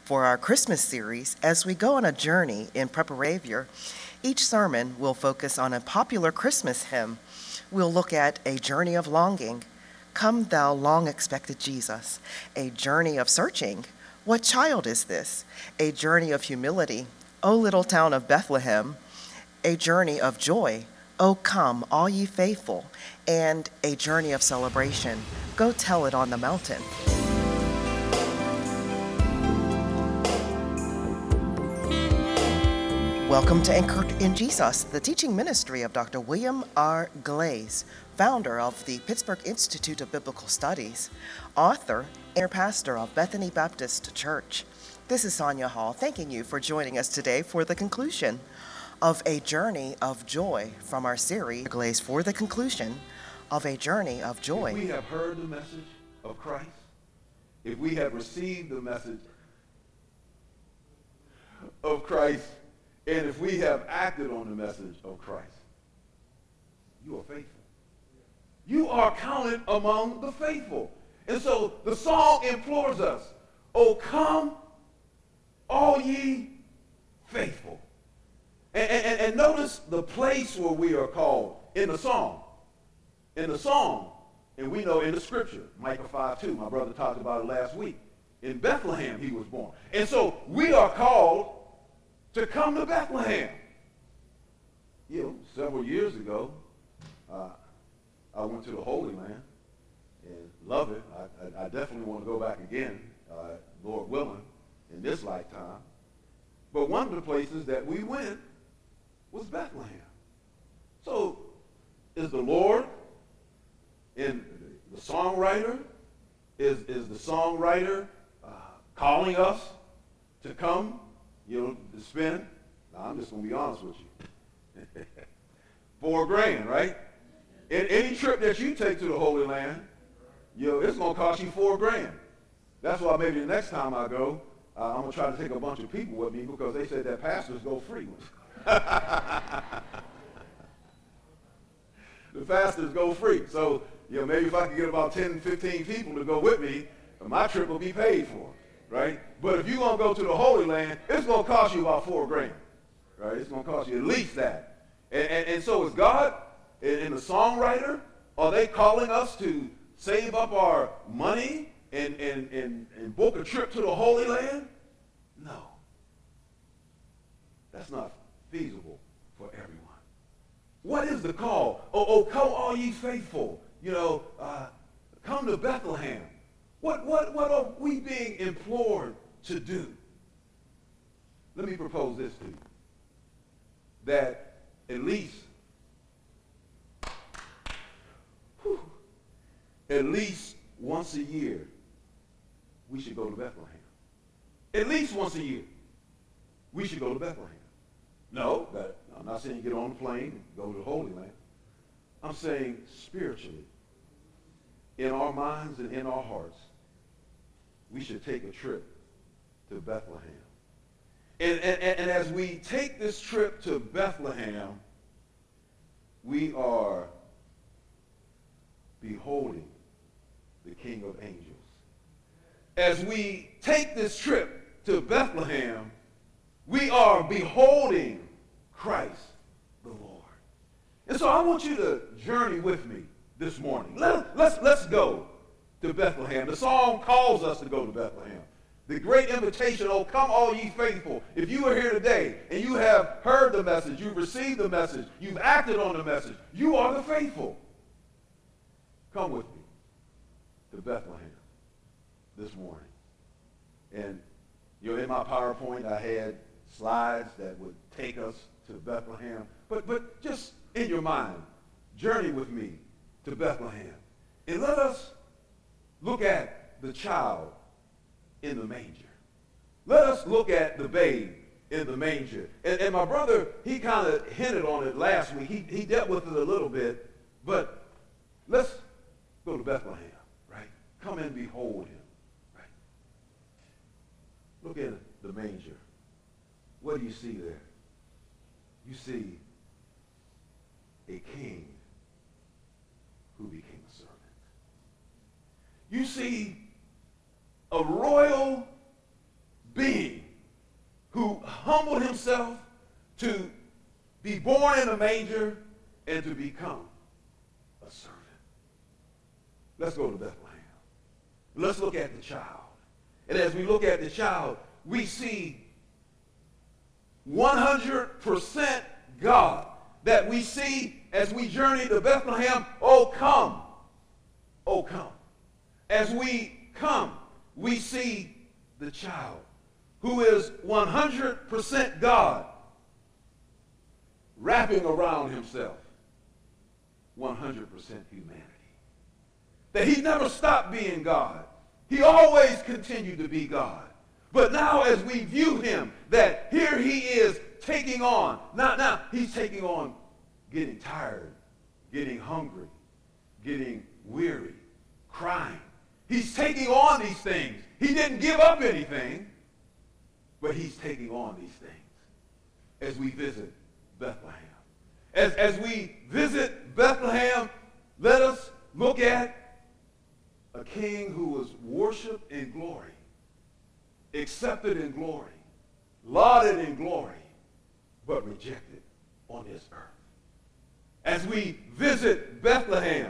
For our Christmas series, as we go on a journey in preparation, each sermon will focus on a popular Christmas hymn. We'll look at A Journey of Longing, Come Thou Long-Expected Jesus, A Journey of Searching, What Child Is This? A Journey of Humility, O Little Town of Bethlehem, A Journey of Joy, O Come, All Ye Faithful, and A Journey of Celebration, Go Tell It on the Mountain. Welcome to Anchored in Jesus, the teaching ministry of Dr. William R. Glaze, founder of the Pittsburgh Institute of Biblical Studies, author and pastor of Bethany Baptist Church. This is Sonia Hall, thanking you for joining us today for the conclusion of A Journey of Joy from our series, Glaze, for the conclusion of A Journey of Joy. If we have heard the message of Christ, if we have received the message of Christ, and if we have acted on the message of Christ, you are faithful. You are counted among the faithful. And so the song implores us, "Oh, come, all ye faithful." And notice the place where we are called in the song. In the song, and we know in the scripture, Micah 5:2, my brother talked about it last week. In Bethlehem he was born. And so we are called to come to Bethlehem. You know, several years ago, I went to the Holy Land and love it. I definitely want to go back again, Lord willing, in this lifetime. But one of the places that we went was Bethlehem. So is the Lord and the songwriter, is the songwriter calling us to come, to spend? Now, I'm just going to be honest with you. $4,000, right? Any trip that you take to the Holy Land, it's going to cost you $4,000. That's why maybe the next time I go, I'm going to try to take a bunch of people with me because they said that pastors go free. The pastors go free. So, maybe if I could get about 10, 15 people to go with me, my trip will be paid for, right? But if you're going to go to the Holy Land, it's going to cost you about $4,000, right? It's going to cost you at least that. And so is God and the songwriter, are they calling us to save up our money and book a trip to the Holy Land? No. That's not feasible for everyone. What is the call? Oh, come all ye faithful. Come to Bethlehem. What are we being implored to do? Let me propose this to you. That at least once a year, we should go to Bethlehem. At least once a year, we should go to Bethlehem. No, I'm not saying get on the plane and go to the Holy Land. I'm saying spiritually, in our minds and in our hearts, we should take a trip to Bethlehem. And as we take this trip to Bethlehem, we are beholding the King of Angels. As we take this trip to Bethlehem, we are beholding Christ the Lord. And so I want you to journey with me this morning. Let's go to Bethlehem. The song calls us to go to Bethlehem. The great invitation, oh, come all ye faithful. If you are here today and you have heard the message, you've received the message, you've acted on the message, you are the faithful. Come with me to Bethlehem this morning. And in my PowerPoint, I had slides that would take us to Bethlehem. But just in your mind, journey with me to Bethlehem. And let us look at the child in the manger. Let us look at the babe in the manger. And my brother, he kind of hinted on it last week. He dealt with it a little bit. But let's go to Bethlehem, right? Come and behold him, right? Look at the manger. What do you see there? You see a king who became a servant. You see a royal being who humbled himself to be born in a manger and to become a servant. Let's go to Bethlehem. Let's look at the child. And as we look at the child, we see 100% God that we see as we journey to Bethlehem. Oh, come. Oh, come. As we come, we see the child who is 100% God wrapping around himself 100% humanity. That he never stopped being God. He always continued to be God. But now as we view him, that here he is taking on, now he's taking on getting tired, getting hungry, getting weary, crying. He's taking on these things. He didn't give up anything, but he's taking on these things as we visit Bethlehem. As we visit Bethlehem, let us look at a king who was worshiped in glory, accepted in glory, lauded in glory, but rejected on this earth. As we visit Bethlehem,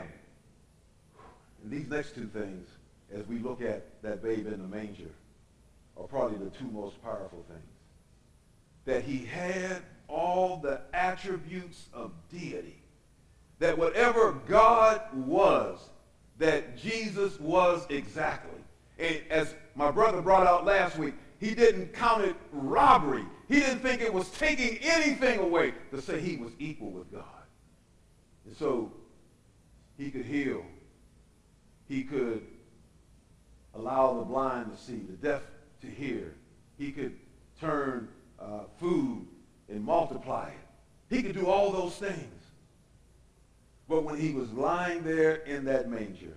and these next two things, as we look at that babe in the manger, are probably the two most powerful things. That he had all the attributes of deity. That whatever God was, that Jesus was exactly. And as my brother brought out last week, he didn't count it robbery. He didn't think it was taking anything away to say he was equal with God. And so he could heal. He could allow the blind to see, the deaf to hear. He could turn food and multiply it. He could do all those things. But when he was lying there in that manger,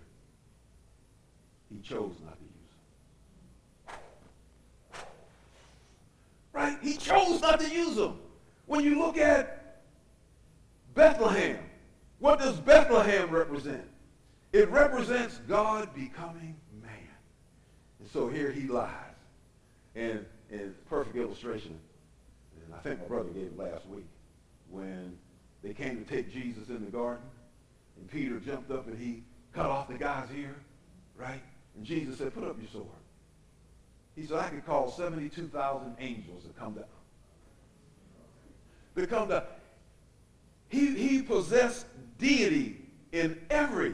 he chose not to use them. Right? He chose not to use them. When you look at Bethlehem, what does Bethlehem represent? It represents God becoming man. And so here he lies. And perfect illustration, and I think my brother gave it last week, when they came to take Jesus in the garden, and Peter jumped up and he cut off the guy's ear, right? And Jesus said, put up your sword. He said, I could call 72,000 angels to come down. To come down. He possessed deity in every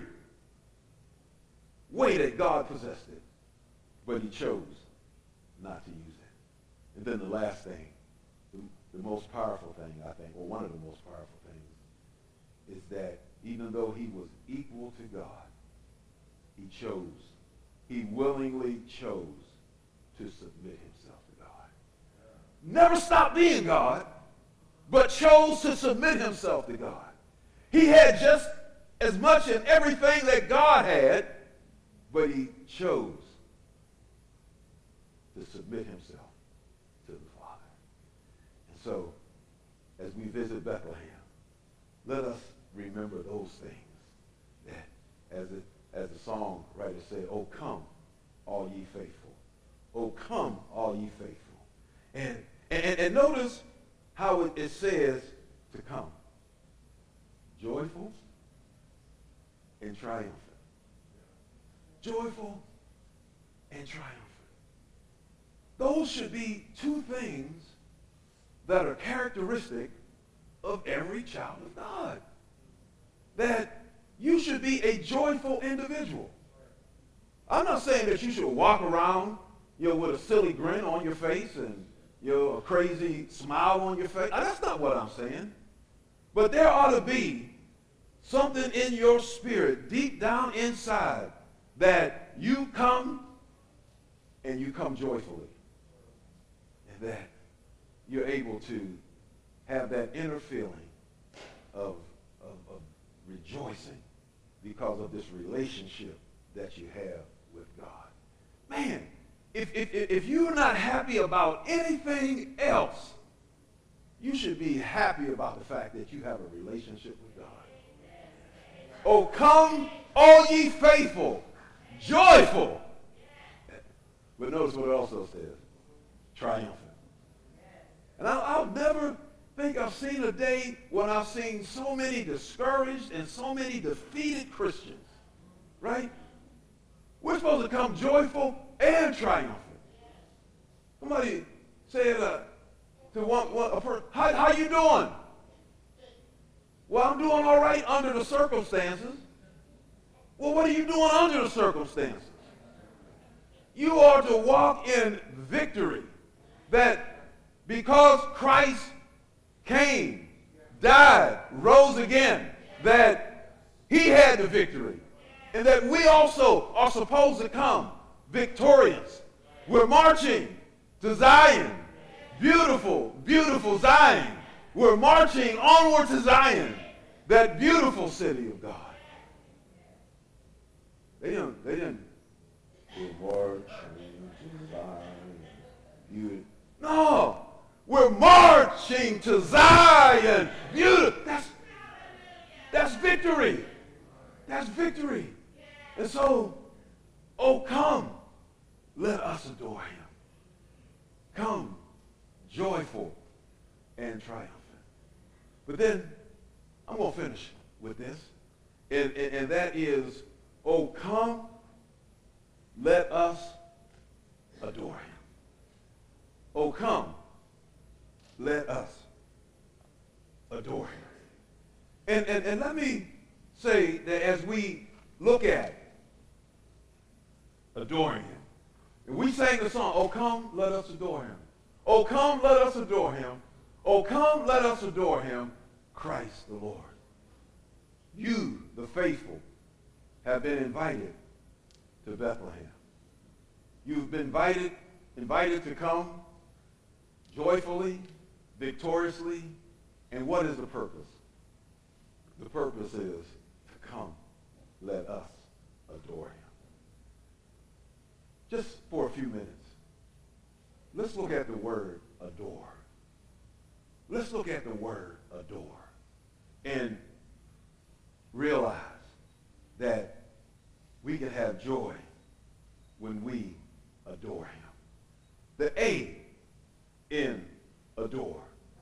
way that God possessed it, but he chose not to use it. And then the last thing, the most powerful thing, I think, or one of the most powerful things, is that even though he was equal to God, he willingly chose to submit himself to God. Never stopped being God, but chose to submit himself to God. He had just as much in everything that God had, but he chose to submit himself to the Father. And so, as we visit Bethlehem, let us remember those things that, as the songwriter said, oh come, all ye faithful. Oh come, all ye faithful. And notice how it says to come. Joyful and triumphant. Joyful and triumphant. Those should be two things that are characteristic of every child of God. That you should be a joyful individual. I'm not saying that you should walk around, with a silly grin on your face and, a crazy smile on your face. That's not what I'm saying. But there ought to be something in your spirit, deep down inside, that you come and you come joyfully. And that you're able to have that inner feeling of rejoicing because of this relationship that you have with God. Man, if you're not happy about anything else, you should be happy about the fact that you have a relationship with God. Oh, come, all ye faithful, joyful. But notice what it also says, triumphant. seen a day when I've seen so many discouraged and so many defeated Christians, right? We're supposed to come joyful and triumphant. Somebody said to a person, how you doing? Well, I'm doing all right under the circumstances. Well, what are you doing under the circumstances? You are to walk in victory. That because Christ came, died, rose again, that he had the victory. And that we also are supposed to come victorious. We're marching to Zion. Beautiful, beautiful Zion. We're marching onward to Zion, that beautiful city of God. They didn't. We're marching to Zion. No, we're marching to Zion. Beautiful. That's victory. That's victory. And so, oh, come, let us adore him. Come, joyful and triumphant. But then, I'm going to finish with this. And that is, oh, come, let us adore him. Oh, come, let us adore him. And let me say that as we look at adoring him, and we sang the song, oh, come, let us adore him. Oh, come, let us adore him. Oh, come, let us adore him, Christ the Lord. You, the faithful, have been invited to Bethlehem. You've been invited to come joyfully, victoriously, and what is the purpose? The purpose is to come, let us adore him. Just for a few minutes, let's look at the word adore. Let's look at the word adore and realize that we can have joy when we adore him. The A in adore,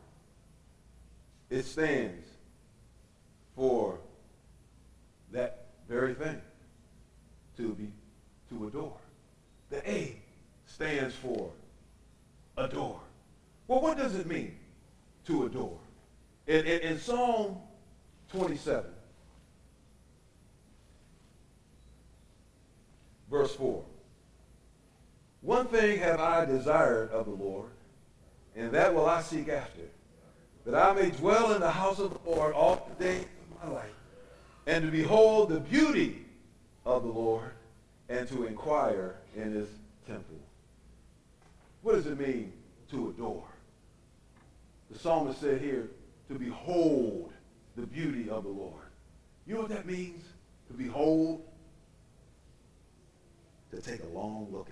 it stands for that very thing, to adore. The A stands for adore. Well, what does it mean to adore? In Psalm 27, verse 4, one thing have I desired of the Lord, and that will I seek after, that I may dwell in the house of the Lord all the days of my life, and to behold the beauty of the Lord, and to inquire in his temple. What does it mean to adore? The psalmist said here, to behold the beauty of the Lord. You know what that means? To behold, to take a long look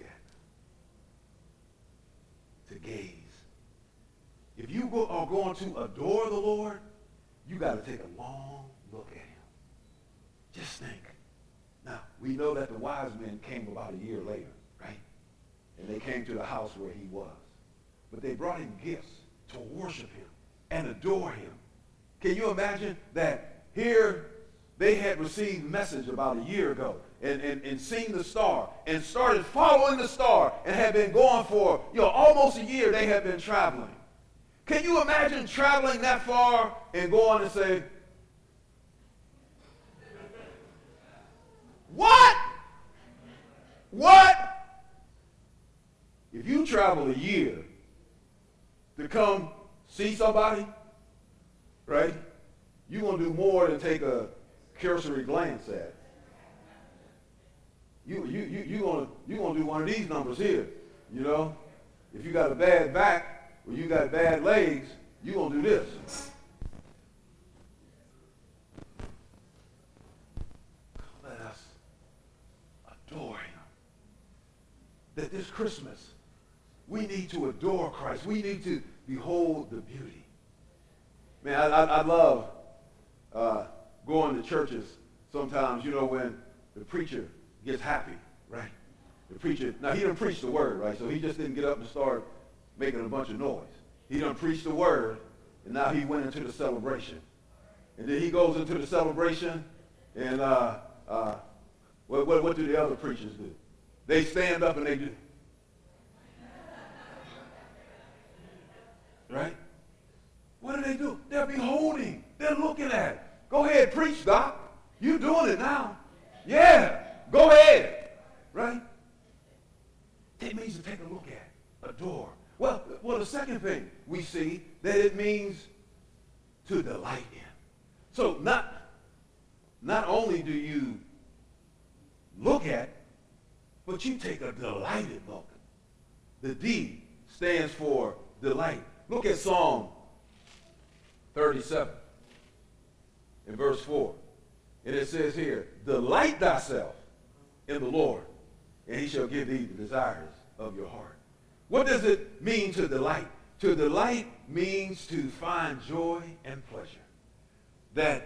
at, to gaze. If you are going to adore the Lord, you got to take a long look at him. Just think. Now, we know that the wise men came about a year later, right? And they came to the house where he was. But they brought him gifts to worship him and adore him. Can you imagine that here they had received a message about a year ago and seen the star and started following the star and had been going for almost a year they had been traveling. Can you imagine traveling that far and going and say, what? What? If you travel a year to come see somebody, right, you're going to do more than take a cursory glance at. You're going to do one of these numbers here, If you got a bad back or you got bad legs, you're going to do this. Let us adore him. That this Christmas, we need to adore Christ. We need to behold the beauty. Man, I love going to churches sometimes, when the preacher gets happy, right? The preacher, now he didn't preach the word, right? So he just didn't get up and start making a bunch of noise. He done preached the word, And now he went into the celebration. And then he goes into the celebration, and what do the other preachers do? They stand up and they do. Right? What do? They're beholding. They're looking at it. Go ahead, preach, Doc. You doing it now. Yeah, go ahead. Right? It means to take a look at, adore. Well, the second thing we see that it means to delight in. So not only do you look at, but you take a delighted look. The D stands for delight. Look at Psalm 37 in verse 4. And it says here, delight thyself in the Lord, and he shall give thee the desires of your heart. What does it mean to delight? To delight means to find joy and pleasure. That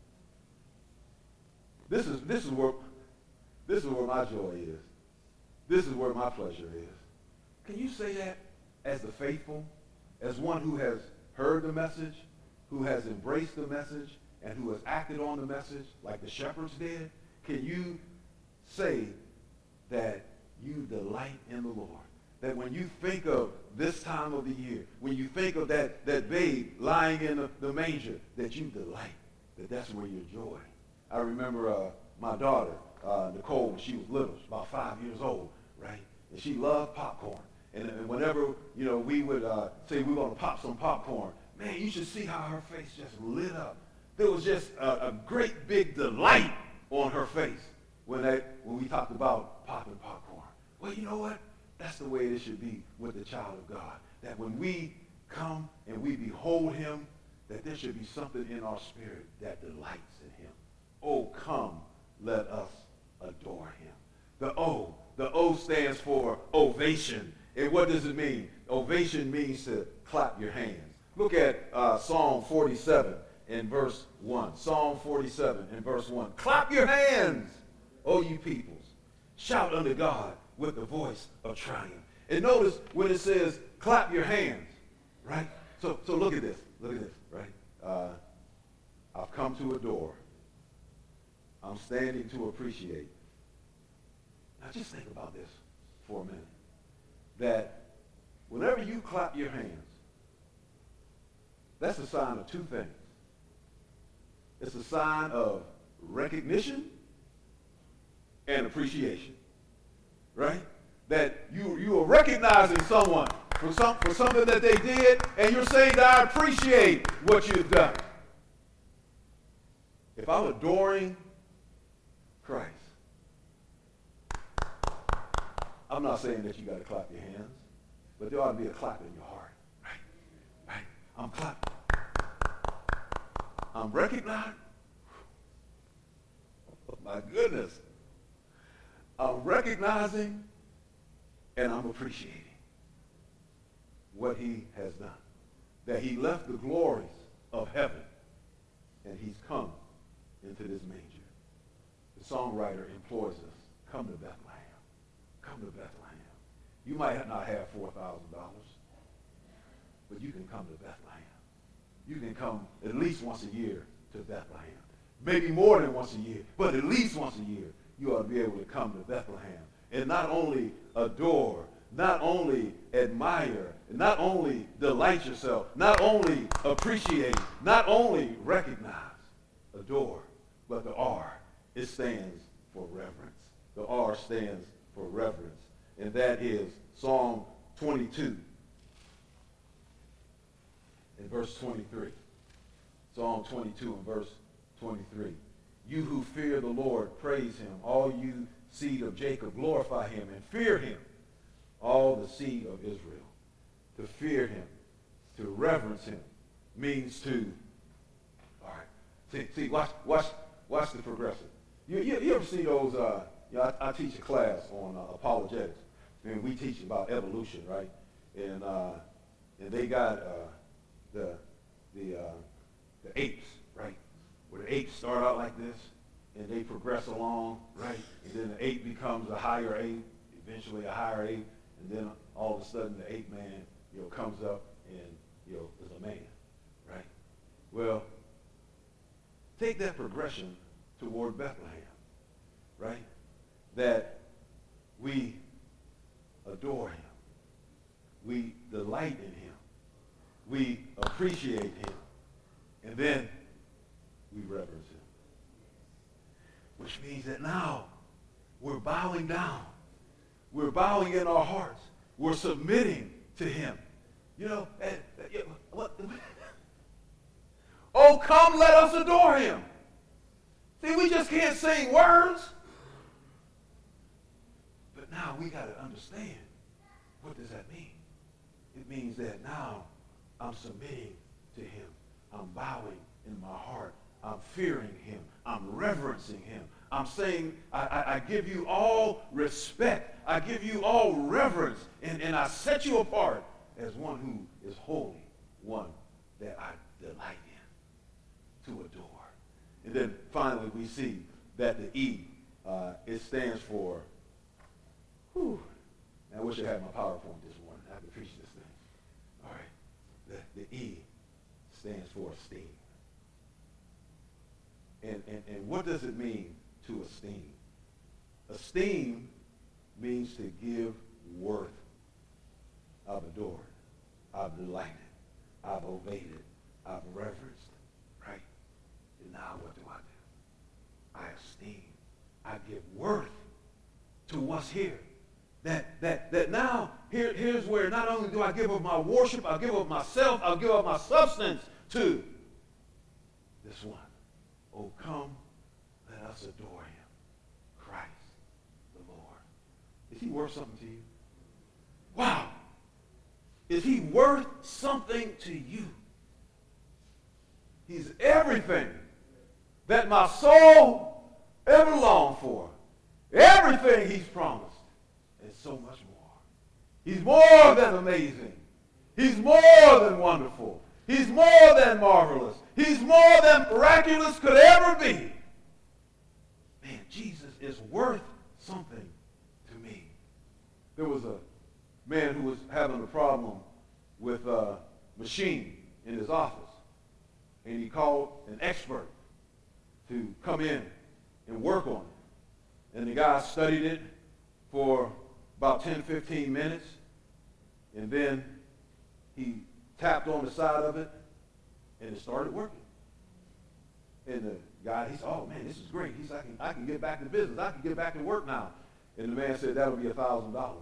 this is where my joy is. This is where my pleasure is. Can you say that as the faithful, as one who has heard the message, who has embraced the message, and who has acted on the message like the shepherds did? Can you say that you delight in the Lord? That when you think of this time of the year, when you think of that babe lying in the manger, that you delight, that's where your joy. I remember my daughter, Nicole, when she was little, she was about 5 years old, right? And she loved popcorn. And whenever, we would say we were going to pop some popcorn, man, you should see how her face just lit up. There was just a great big delight on her face when we talked about popping popcorn. Well, you know what? That's the way it should be with the child of God. That when we come and we behold him, that there should be something in our spirit that delights in him. Oh, come, let us adore him. The O stands for ovation. And what does it mean? Ovation means to clap your hands. Look at Psalm 47 in verse 1. Psalm 47 in verse 1. Clap your hands, O you peoples. Shout unto God with the voice of triumph. And notice when it says clap your hands, right? So look at this, right? I've come to adore. I'm standing to appreciate. Now just think about this for a minute. That whenever you clap your hands, that's a sign of two things. It's a sign of recognition and appreciation. Right? That you are recognizing someone for something that they did, and you're saying that I appreciate what you've done. If I'm adoring Christ, I'm not saying that you got to clap your hands, but there ought to be a clap in your heart. Right? I'm clapping. I'm recognizing. Oh, my goodness. I'm recognizing and I'm appreciating what he has done. That he left the glories of heaven and he's come into this manger. The songwriter implores us, come to Bethlehem. Come to Bethlehem. You might not have $4,000, but you can come to Bethlehem. You can come at least once a year to Bethlehem. Maybe more than once a year, but at least once a year. You ought to be able to come to Bethlehem and not only adore, not only admire, not only delight yourself, not only appreciate, not only recognize, adore, but the R, it stands for reverence. The R stands for reverence, and that is Psalm 22 in verse 23. Psalm 22 and verse 23. You who fear the Lord, praise him. All you seed of Jacob, glorify him and fear him. All the seed of Israel. To fear him, to reverence him, means to, all right, see, watch the progressive. You ever see those, I teach a class on apologetics, and we teach about evolution, right? And they got the apes, right? Where the apes start out like this, and they progress along, right? And then the ape becomes a higher ape, eventually a higher ape, and then all of a sudden the ape man, comes up and, is a man, Well, take that progression toward Bethlehem, right? That we adore him. We delight in him. We appreciate him. And then we reverence him. Which means that now we're bowing down. We're bowing in our hearts. We're submitting to him. You know, what? Oh, come, let us adore him. See, we just can't sing words. But now we got to understand, what does that mean? It means that now I'm submitting to him. I'm bowing in my heart. I'm fearing him. I'm reverencing him. I'm saying, I give you all respect. I give you all reverence. And I set you apart as one who is holy, one that I delight in, to adore. And then finally we see that the E, it stands for, I wish I had my PowerPoint this morning. I could preach this thing. All right. The E stands for esteem. And what does it mean to esteem? Esteem means to give worth. I've adored. I've delighted. I've obeyed it. I've reverenced. Right? And now what do? I esteem. I give worth to what's here. That now, here's where not only do I give up my worship, I'll give up myself, I'll give up my substance to this one. Oh, come, let us adore him, Christ the Lord. Is he worth something to you? Wow. Is he worth something to you? He's everything that my soul ever longed for. Everything he's promised. And so much more. He's more than amazing. He's more than wonderful. He's more than marvelous. He's more than miraculous could ever be. Man, Jesus is worth something to me. There was a man who was having a problem with a machine in his office. And he called an expert to come in and work on it. And the guy studied it for about 10, 15 minutes. And then he tapped on the side of it, and it started working. And the guy, he said, oh, man, this is great. He said, I can get back to business. I can get back to work now. And the man said, that'll be $1,000.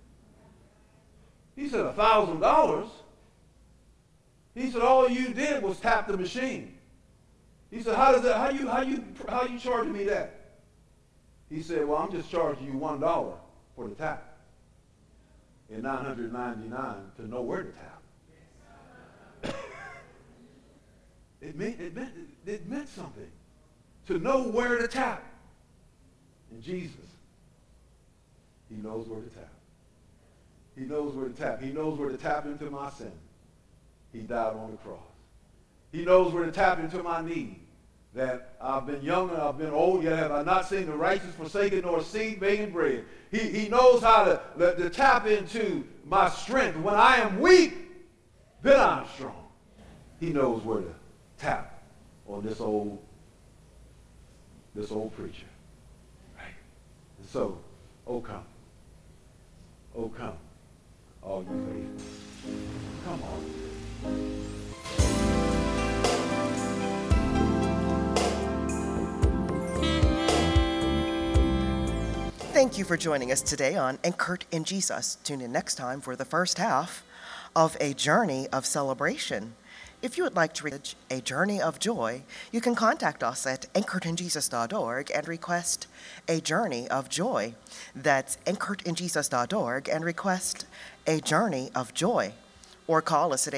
He said, $1,000? He said, all you did was tap the machine. He said, how you charging me that? He said, well, I'm just charging you $1 for the tap and $999 to know where to tap. It meant something to know where to tap. And Jesus, he knows where to tap. He knows where to tap. He knows where to tap into my sin. He died on the cross. He knows where to tap into my need. That I've been young and I've been old, yet have I not seen the righteous forsaken nor a seed begging bread. He knows how to tap into my strength. When I am weak, then I'm strong. He knows where to tap on this old preacher. Right? And so, oh come, all you faithful. Come on. Thank you for joining us today on Anchored in Jesus. Tune in next time for the first half of A Journey of Celebration. If you would like to reach A Journey of Joy, you can contact us at anchoredinjesus.org and request A Journey of Joy. That's anchoredinjesus.org and request A Journey of Joy. Or call us at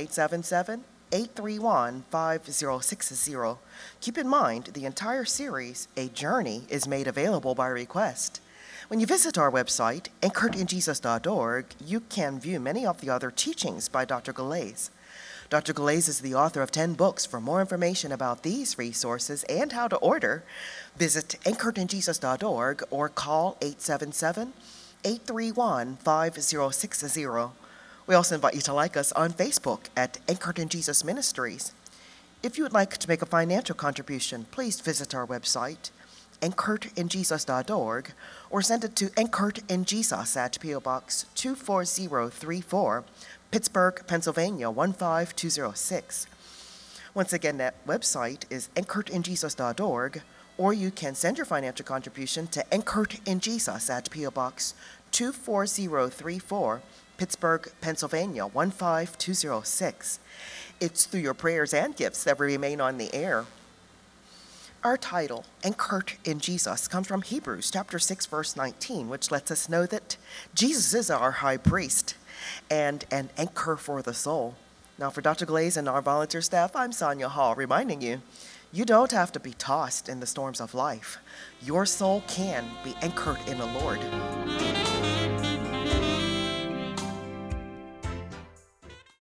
877-831-5060. Keep in mind, the entire series, A Journey, is made available by request. When you visit our website, anchoredinjesus.org, you can view many of the other teachings by Dr. Galais. Dr. Galais is the author of 10 books. For more information about these resources and how to order, visit anchoredinjesus.org or call 877-831-5060. We also invite you to like us on Facebook at Anchored in Jesus Ministries. If you would like to make a financial contribution, please visit our website, anchoredinjesus.org, or send it to Anchored in Jesus at P.O. Box 24034, Pittsburgh, Pennsylvania 15206. Once again, that website is anchoredinjesus.org, or you can send your financial contribution to Anchored in Jesus at P.O. Box 24034, Pittsburgh, Pennsylvania 15206. It's through your prayers and gifts that we remain on the air. Our title, Anchored in Jesus, comes from Hebrews chapter 6, verse 19, which lets us know that Jesus is our high priest and an anchor for the soul. Now, for Dr. Glaze and our volunteer staff, I'm Sonia Hall, reminding you, you don't have to be tossed in the storms of life. Your soul can be anchored in the Lord.